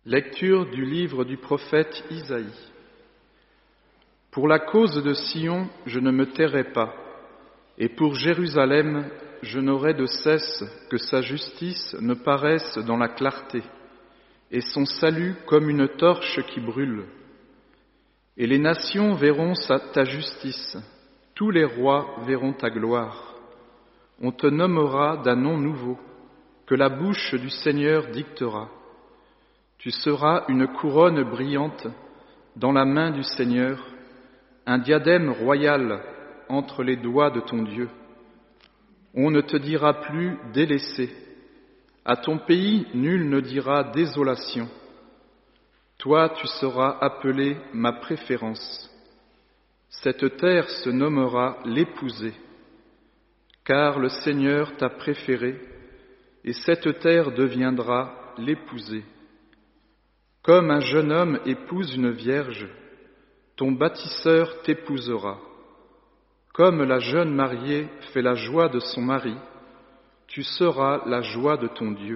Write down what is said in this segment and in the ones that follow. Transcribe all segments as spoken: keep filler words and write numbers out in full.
Lecture du livre du prophète Isaïe. Pour la cause de Sion, je ne me tairai pas, et pour Jérusalem, je n'aurai de cesse que sa justice ne paraisse dans la clarté, et son salut comme une torche qui brûle. Et les nations verront ta justice, tous les rois verront ta gloire. On te nommera d'un nom nouveau, que la bouche du Seigneur dictera. Tu seras une couronne brillante dans la main du Seigneur, un diadème royal entre les doigts de ton Dieu. On ne te dira plus délaissé. À ton pays, nul ne dira désolation. Toi, tu seras appelé ma préférence. Cette terre se nommera l'épousée, car le Seigneur t'a préféré, et cette terre deviendra l'épousée. Comme un jeune homme épouse une vierge, ton bâtisseur t'épousera. Comme la jeune mariée fait la joie de son mari, tu seras la joie de ton Dieu.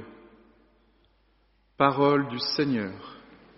Parole du Seigneur.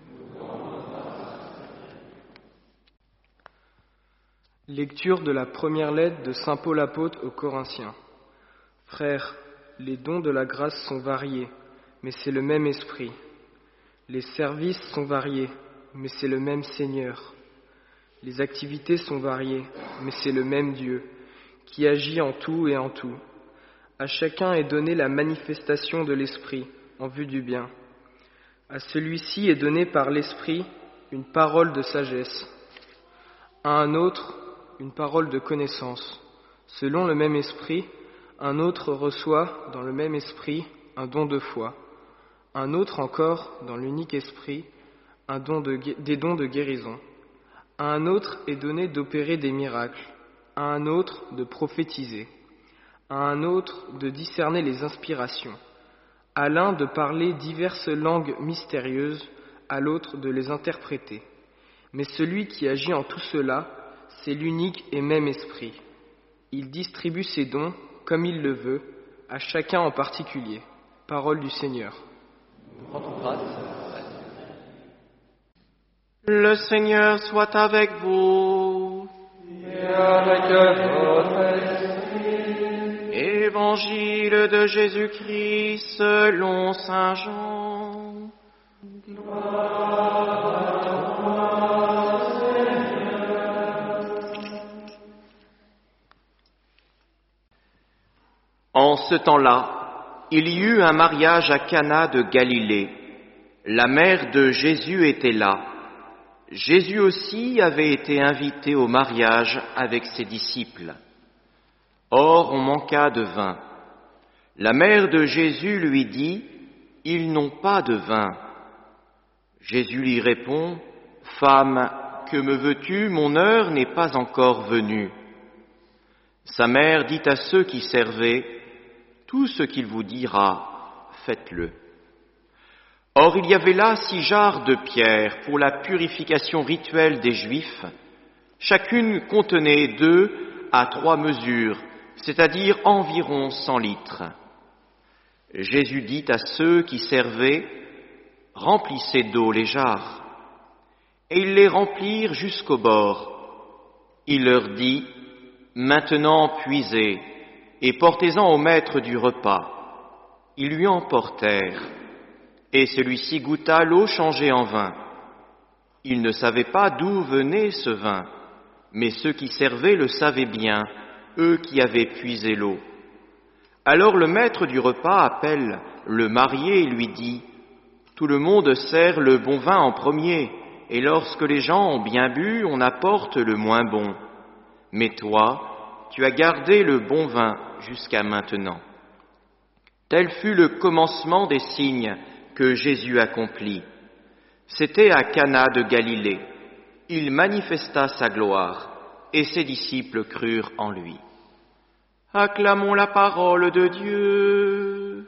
Lecture de la première lettre de saint Paul apôtre aux Corinthiens. Frères, les dons de la grâce sont variés, mais c'est le même esprit. Les services sont variés, mais c'est le même Seigneur. Les activités sont variées, mais c'est le même Dieu, qui agit en tout et en tout. À chacun est donnée la manifestation de l'Esprit, en vue du bien. À celui-ci est donnée par l'Esprit une parole de sagesse. À un autre, une parole de connaissance. Selon le même Esprit, un autre reçoit, dans le même Esprit, un don de foi. Un autre encore, dans l'unique esprit, un don de, des dons de guérison. À un autre est donné d'opérer des miracles, à un autre de prophétiser, à un autre de discerner les inspirations, à l'un de parler diverses langues mystérieuses, à l'autre de les interpréter. Mais celui qui agit en tout cela, c'est l'unique et même esprit. Il distribue ses dons, comme il le veut, à chacun en particulier. Parole du Seigneur. Le Seigneur soit avec vous. Et avec votre esprit. Évangile de Jésus-Christ selon saint Jean. Gloire à toi, Seigneur. En ce temps-là, il y eut un mariage à Cana de Galilée. La mère de Jésus était là. Jésus aussi avait été invité au mariage avec ses disciples. Or, on manqua de vin. La mère de Jésus lui dit, « Ils n'ont pas de vin. » Jésus lui répond, « Femme, que me veux-tu? Mon heure n'est pas encore venue. » Sa mère dit à ceux qui servaient, « Tout ce qu'il vous dira, faites-le. » Or il y avait là six jarres de pierre pour la purification rituelle des Juifs. Chacune contenait deux à trois mesures, c'est-à-dire environ cent litres. Jésus dit à ceux qui servaient, « Remplissez d'eau les jarres. » Et ils les remplirent jusqu'au bord. Il leur dit, « Maintenant puisez, et portez-en au maître du repas. » Ils lui en portèrent, et celui-ci goûta l'eau changée en vin. Il ne savait pas d'où venait ce vin, mais ceux qui servaient le savaient bien, eux qui avaient puisé l'eau. Alors le maître du repas appelle le marié et lui dit, « Tout le monde sert le bon vin en premier, et lorsque les gens ont bien bu, on apporte le moins bon. Mais toi, tu as gardé le bon vin jusqu'à maintenant. » Tel fut le commencement des signes que Jésus accomplit. C'était à Cana de Galilée. Il manifesta sa gloire, et ses disciples crurent en lui. Acclamons la parole de Dieu.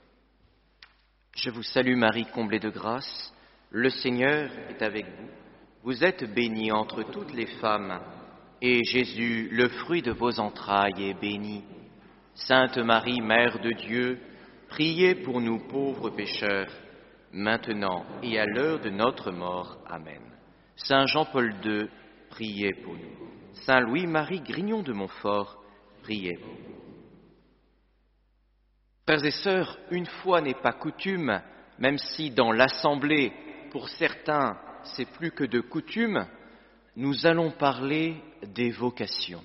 Je vous salue Marie, comblée de grâce. Le Seigneur est avec vous. Vous êtes bénie entre toutes les femmes, et Jésus, le fruit de vos entrailles, est béni. Sainte Marie, Mère de Dieu, priez pour nous pauvres pécheurs, maintenant et à l'heure de notre mort. Amen. Saint Jean-Paul deux, priez pour nous. Saint Louis-Marie Grignon de Montfort, priez pour nous. Frères et sœurs, une fois n'est pas coutume, même si dans l'Assemblée, pour certains, c'est plus que de coutume, nous allons parler des vocations.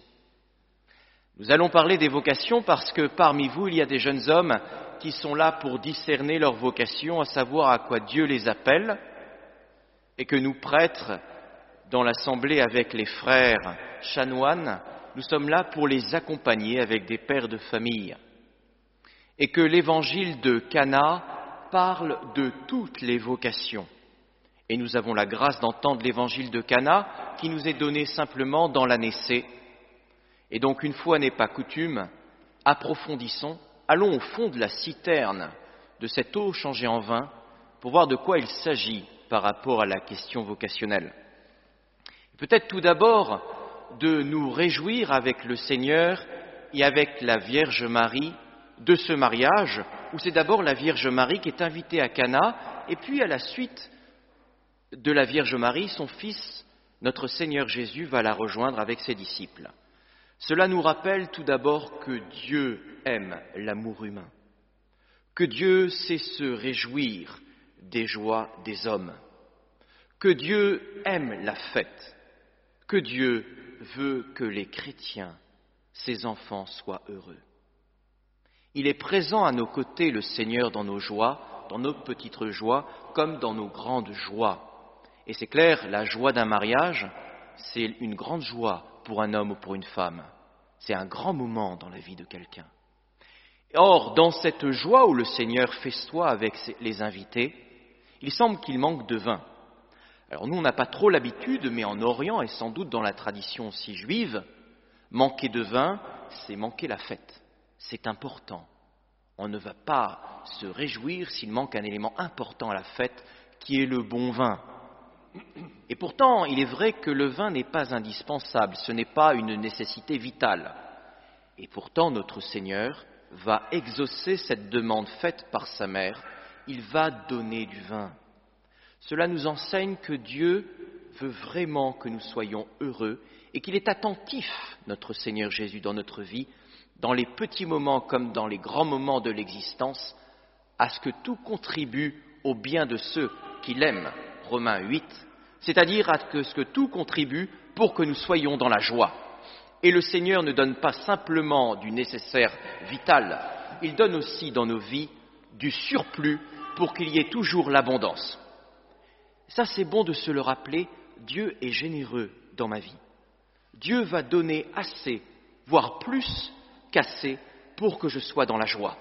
Nous allons parler des vocations parce que parmi vous, il y a des jeunes hommes qui sont là pour discerner leur vocation, à savoir à quoi Dieu les appelle, et que nous, prêtres, dans l'Assemblée avec les frères chanoines, nous sommes là pour les accompagner avec des pères de famille. Et que l'évangile de Cana parle de toutes les vocations. Et nous avons la grâce d'entendre l'évangile de Cana qui nous est donné simplement dans la naissée. Et donc, une fois n'est pas coutume, approfondissons, allons au fond de la citerne de cette eau changée en vin pour voir de quoi il s'agit par rapport à la question vocationnelle. Peut-être tout d'abord de nous réjouir avec le Seigneur et avec la Vierge Marie de ce mariage, où c'est d'abord la Vierge Marie qui est invitée à Cana, et puis à la suite de la Vierge Marie, son fils, notre Seigneur Jésus, va la rejoindre avec ses disciples. Cela nous rappelle tout d'abord que Dieu aime l'amour humain, que Dieu sait se réjouir des joies des hommes, que Dieu aime la fête, que Dieu veut que les chrétiens, ses enfants, soient heureux. Il est présent à nos côtés, le Seigneur, dans nos joies, dans nos petites joies, comme dans nos grandes joies. Et c'est clair, la joie d'un mariage, c'est une grande joie pour un homme ou pour une femme. C'est un grand moment dans la vie de quelqu'un. Or, dans cette joie où le Seigneur festoie avec les invités, il semble qu'il manque de vin. Alors nous, on n'a pas trop l'habitude, mais en Orient, et sans doute dans la tradition aussi juive, manquer de vin, c'est manquer la fête. C'est important. On ne va pas se réjouir s'il manque un élément important à la fête, qui est le bon vin. Et pourtant, il est vrai que le vin n'est pas indispensable, ce n'est pas une nécessité vitale. Et pourtant, notre Seigneur va exaucer cette demande faite par sa mère, il va donner du vin. Cela nous enseigne que Dieu veut vraiment que nous soyons heureux et qu'il est attentif, notre Seigneur Jésus, dans notre vie, dans les petits moments comme dans les grands moments de l'existence, à ce que tout contribue au bien de ceux qui l'aiment, Romains huit, c'est-à-dire à ce que tout contribue pour que nous soyons dans la joie. Et le Seigneur ne donne pas simplement du nécessaire vital, il donne aussi dans nos vies du surplus pour qu'il y ait toujours l'abondance. Ça, c'est bon de se le rappeler, Dieu est généreux dans ma vie. Dieu va donner assez, voire plus qu'assez, pour que je sois dans la joie.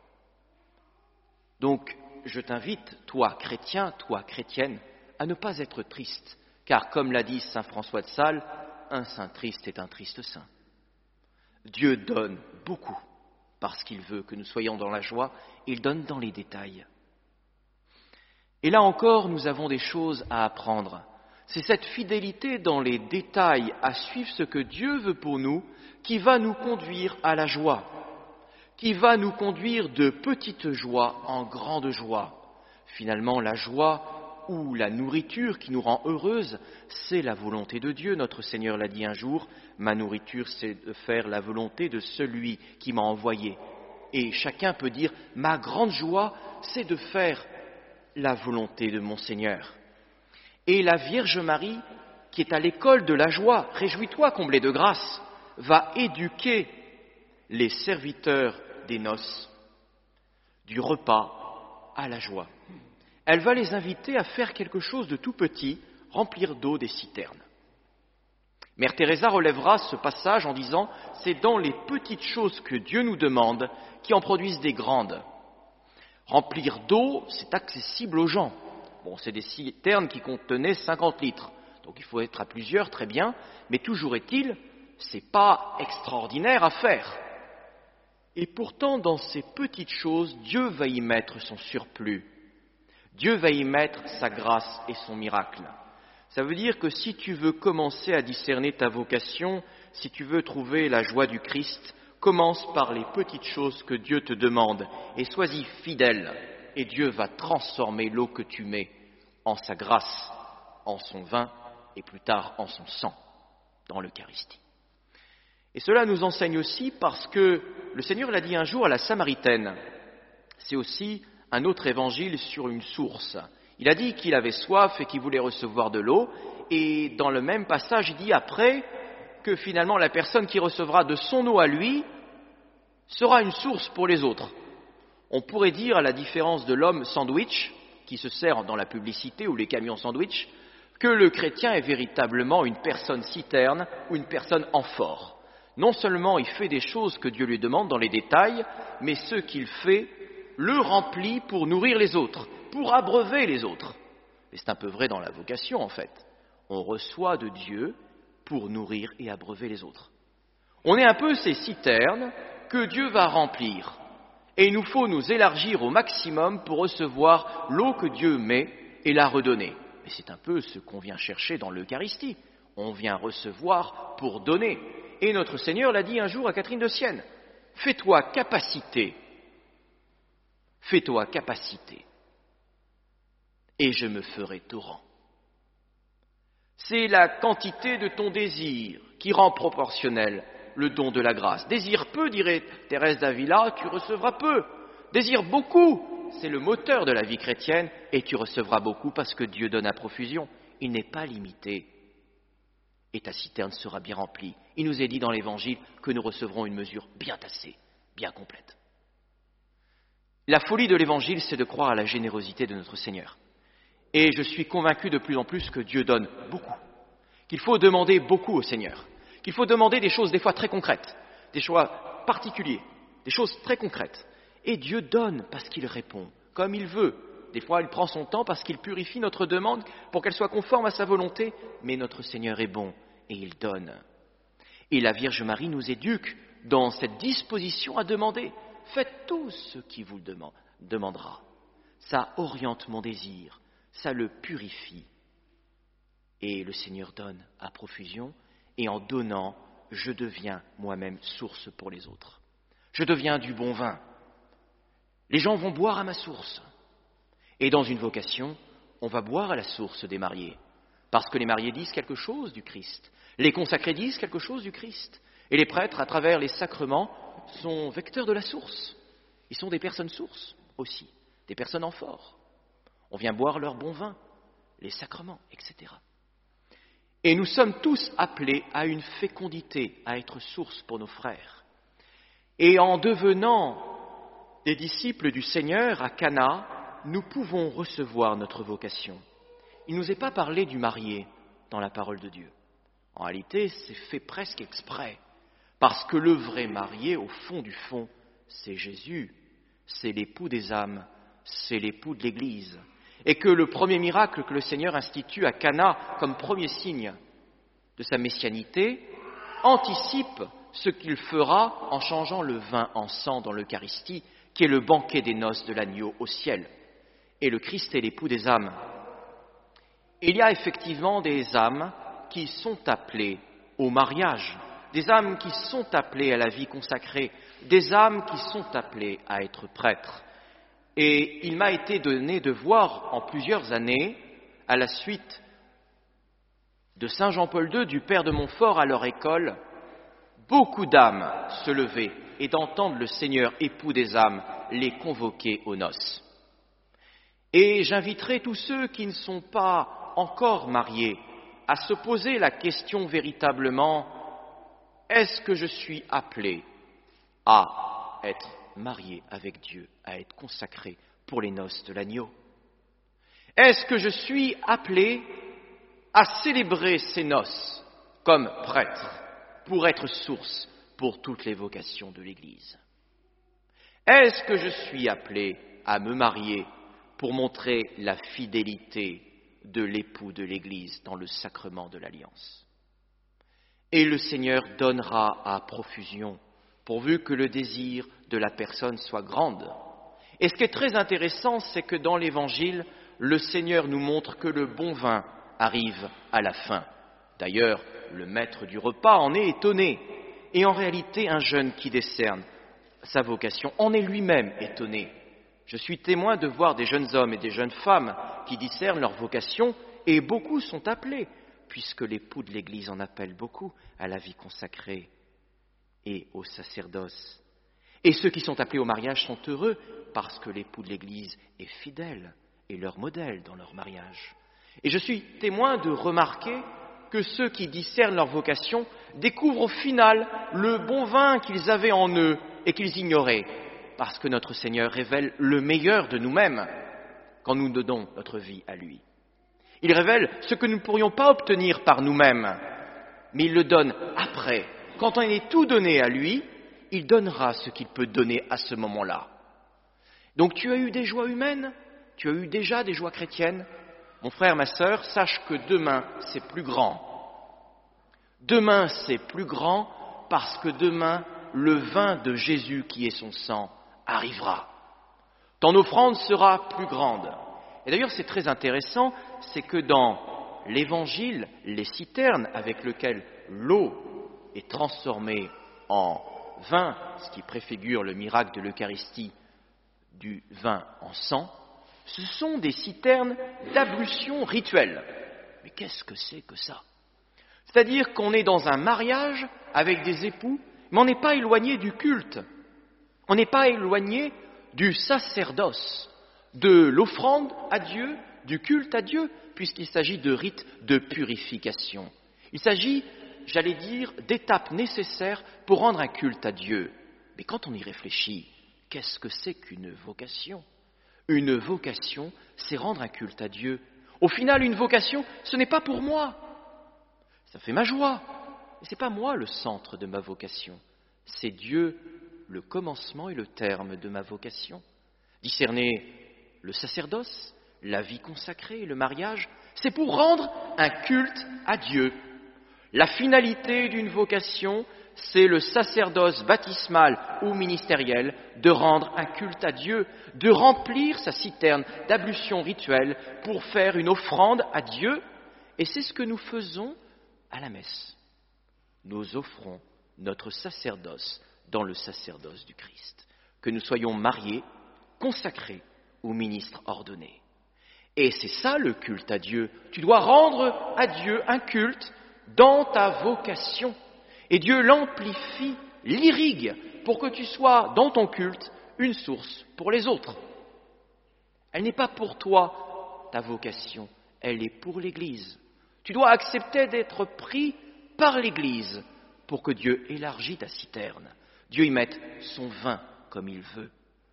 Donc, je t'invite, toi chrétien, toi chrétienne, à ne pas être triste, car comme l'a dit saint François de Sales, un saint triste est un triste saint. Dieu donne beaucoup, parce qu'il veut que nous soyons dans la joie, il donne dans les détails. Et là encore, nous avons des choses à apprendre. C'est cette fidélité dans les détails à suivre ce que Dieu veut pour nous qui va nous conduire à la joie, qui va nous conduire de petites joies en grandes joies. Finalement, la joie ou la nourriture qui nous rend heureuses, c'est la volonté de Dieu. Notre Seigneur l'a dit un jour, « Ma nourriture, c'est de faire la volonté de celui qui m'a envoyé. » Et chacun peut dire, « Ma grande joie, c'est de faire la volonté de mon Seigneur. » Et la Vierge Marie, qui est à l'école de la joie, réjouis-toi, comblé de grâce, va éduquer les serviteurs des noces, du repas à la joie. Elle va les inviter à faire quelque chose de tout petit, remplir d'eau des citernes. Mère Teresa relèvera ce passage en disant « C'est dans les petites choses que Dieu nous demande qui en produisent des grandes. » Remplir d'eau, c'est accessible aux gens. Bon, c'est des citernes qui contenaient cinquante litres, donc il faut être à plusieurs, très bien, mais toujours est-il, c'est pas extraordinaire à faire. Et pourtant, dans ces petites choses, Dieu va y mettre son surplus. Dieu va y mettre sa grâce et son miracle. Ça veut dire que si tu veux commencer à discerner ta vocation, si tu veux trouver la joie du Christ, commence par les petites choses que Dieu te demande et sois-y fidèle. Et Dieu va transformer l'eau que tu mets en sa grâce, en son vin et plus tard en son sang, dans l'Eucharistie. Et cela nous enseigne aussi parce que le Seigneur l'a dit un jour à la Samaritaine. C'est aussi un autre évangile sur une source. Il a dit qu'il avait soif et qu'il voulait recevoir de l'eau. Et dans le même passage, il dit après que finalement la personne qui recevra de son eau à lui sera une source pour les autres. On pourrait dire, à la différence de l'homme sandwich, qui se sert dans la publicité ou les camions sandwich, que le chrétien est véritablement une personne citerne ou une personne amphore. Non seulement il fait des choses que Dieu lui demande dans les détails, mais ce qu'il fait le remplit pour nourrir les autres, pour abreuver les autres. Et c'est un peu vrai dans la vocation en fait. On reçoit de Dieu pour nourrir et abreuver les autres. On est un peu ces citernes que Dieu va remplir. Et il nous faut nous élargir au maximum pour recevoir l'eau que Dieu met et la redonner. Mais c'est un peu ce qu'on vient chercher dans l'Eucharistie. On vient recevoir pour donner. Et notre Seigneur l'a dit un jour à Catherine de Sienne. Fais-toi capacité. Fais-toi capacité. Et je me ferai torrent. C'est la quantité de ton désir qui rend proportionnel le don de la grâce. Désire peu, dirait Thérèse d'Avila, tu recevras peu. Désire beaucoup, c'est le moteur de la vie chrétienne, et tu recevras beaucoup parce que Dieu donne à profusion. Il n'est pas limité. Et ta citerne sera bien remplie. Il nous est dit dans l'Évangile que nous recevrons une mesure bien tassée, bien complète. La folie de l'Évangile, c'est de croire à la générosité de notre Seigneur. Et je suis convaincu de plus en plus que Dieu donne beaucoup, qu'il faut demander beaucoup au Seigneur. Qu'il faut demander des choses des fois très concrètes, des choix particuliers, des choses très concrètes. Et Dieu donne parce qu'il répond, comme il veut. Des fois, il prend son temps parce qu'il purifie notre demande pour qu'elle soit conforme à sa volonté. Mais notre Seigneur est bon et il donne. Et la Vierge Marie nous éduque dans cette disposition à demander. Faites tout ce qui vous le demandera. Ça oriente mon désir, ça le purifie. Et le Seigneur donne à profusion. Et en donnant, je deviens moi-même source pour les autres. Je deviens du bon vin. Les gens vont boire à ma source. Et dans une vocation, on va boire à la source des mariés. Parce que les mariés disent quelque chose du Christ. Les consacrés disent quelque chose du Christ. Et les prêtres, à travers les sacrements, sont vecteurs de la source. Ils sont des personnes sources aussi, des personnes amphores. On vient boire leur bon vin, les sacrements, et cetera. Et nous sommes tous appelés à une fécondité, à être source pour nos frères. Et en devenant des disciples du Seigneur à Cana, nous pouvons recevoir notre vocation. Il ne nous est pas parlé du marié dans la parole de Dieu. En réalité, c'est fait presque exprès, parce que le vrai marié, au fond du fond, c'est Jésus, c'est l'époux des âmes, c'est l'époux de l'Église. Et que le premier miracle que le Seigneur institue à Cana comme premier signe de sa messianité anticipe ce qu'il fera en changeant le vin en sang dans l'Eucharistie, qui est le banquet des noces de l'agneau au ciel. Et le Christ est l'époux des âmes. Il y a effectivement des âmes qui sont appelées au mariage, des âmes qui sont appelées à la vie consacrée, des âmes qui sont appelées à être prêtres. Et il m'a été donné de voir en plusieurs années, à la suite de Saint Jean-Paul deux, du Père de Montfort à leur école, beaucoup d'âmes se lever et d'entendre le Seigneur, époux des âmes, les convoquer aux noces. Et j'inviterai tous ceux qui ne sont pas encore mariés à se poser la question véritablement, est-ce que je suis appelé à être marié avec Dieu, à être consacré pour les noces de l'agneau? Est-ce que je suis appelé à célébrer ces noces comme prêtre pour être source pour toutes les vocations de l'Église? Est-ce que je suis appelé à me marier pour montrer la fidélité de l'époux de l'Église dans le sacrement de l'Alliance? Et le Seigneur donnera à profusion, pourvu que le désir de la personne soit grande. Et ce qui est très intéressant, c'est que dans l'Évangile, le Seigneur nous montre que le bon vin arrive à la fin. D'ailleurs, le maître du repas en est étonné. Et en réalité, un jeune qui décerne sa vocation en est lui-même étonné. Je suis témoin de voir des jeunes hommes et des jeunes femmes qui discernent leur vocation, et beaucoup sont appelés, puisque l'époux de l'Église en appelle beaucoup à la vie consacrée et au sacerdoce. Et ceux qui sont appelés au mariage sont heureux, parce que l'époux de l'Église est fidèle et leur modèle dans leur mariage. Et je suis témoin de remarquer que ceux qui discernent leur vocation découvrent au final le bon vin qu'ils avaient en eux et qu'ils ignoraient, parce que notre Seigneur révèle le meilleur de nous-mêmes quand nous donnons notre vie à lui. Il révèle ce que nous ne pourrions pas obtenir par nous-mêmes, mais il le donne après. Quand on est tout donné à lui, il donnera ce qu'il peut donner à ce moment-là. Donc tu as eu des joies humaines, tu as eu déjà des joies chrétiennes. Mon frère, ma sœur, sache que demain, c'est plus grand. Demain, c'est plus grand parce que demain, le vin de Jésus qui est son sang arrivera. Ton offrande sera plus grande. Et d'ailleurs, c'est très intéressant, c'est que dans l'Évangile, les citernes avec lesquelles l'eau est transformée en vin, ce qui préfigure le miracle de l'Eucharistie du vin en sang, ce sont des citernes d'ablution rituelle. Mais qu'est-ce que c'est que ça ? C'est-à-dire qu'on est dans un mariage avec des époux, mais on n'est pas éloigné du culte. On n'est pas éloigné du sacerdoce, de l'offrande à Dieu, du culte à Dieu, puisqu'il s'agit de rites de purification. Il s'agit, j'allais dire, d'étapes nécessaires pour rendre un culte à Dieu. Mais quand on y réfléchit, qu'est-ce que c'est qu'une vocation ? Une vocation, c'est rendre un culte à Dieu. Au final, une vocation, ce n'est pas pour moi. Ça fait ma joie. Mais ce n'est pas moi le centre de ma vocation. C'est Dieu le commencement et le terme de ma vocation. Discerner le sacerdoce, la vie consacrée, le mariage, c'est pour rendre un culte à Dieu. La finalité d'une vocation, c'est le sacerdoce baptismal ou ministériel, de rendre un culte à Dieu, de remplir sa citerne d'ablution rituelle pour faire une offrande à Dieu. Et c'est ce que nous faisons à la messe. Nous offrons notre sacerdoce dans le sacerdoce du Christ. Que nous soyons mariés, consacrés ou ministres ordonnés. Et c'est ça le culte à Dieu. Tu dois rendre à Dieu un culte dans ta vocation. Et Dieu l'amplifie, l'irrigue, pour que tu sois dans ton culte une source pour les autres. Elle n'est pas pour toi, ta vocation, elle est pour l'Église. Tu dois accepter d'être pris par l'Église pour que Dieu élargisse ta citerne. Dieu y mette son vin comme il veut.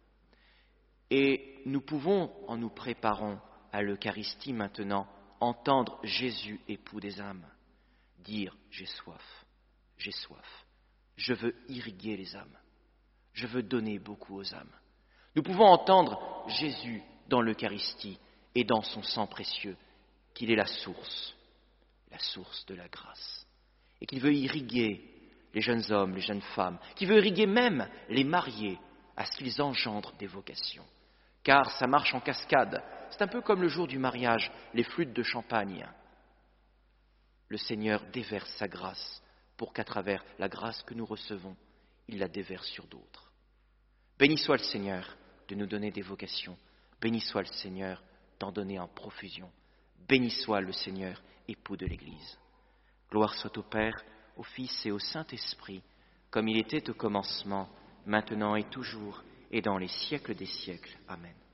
Et nous pouvons, en nous préparant à l'Eucharistie maintenant, entendre Jésus, époux des âmes, dire « j'ai soif ». J'ai soif. Je veux irriguer les âmes. Je veux donner beaucoup aux âmes. Nous pouvons entendre Jésus dans l'Eucharistie et dans son sang précieux, qu'il est la source, la source de la grâce. Et qu'il veut irriguer les jeunes hommes, les jeunes femmes, qu'il veut irriguer même les mariés à ce qu'ils engendrent des vocations. Car ça marche en cascade. C'est un peu comme le jour du mariage, les flûtes de champagne. Le Seigneur déverse sa grâce pour qu'à travers la grâce que nous recevons, il la déverse sur d'autres. Béni soit le Seigneur de nous donner des vocations. Béni soit le Seigneur d'en donner en profusion. Béni soit le Seigneur, époux de l'Église. Gloire soit au Père, au Fils et au Saint-Esprit, comme il était au commencement, maintenant et toujours, et dans les siècles des siècles. Amen.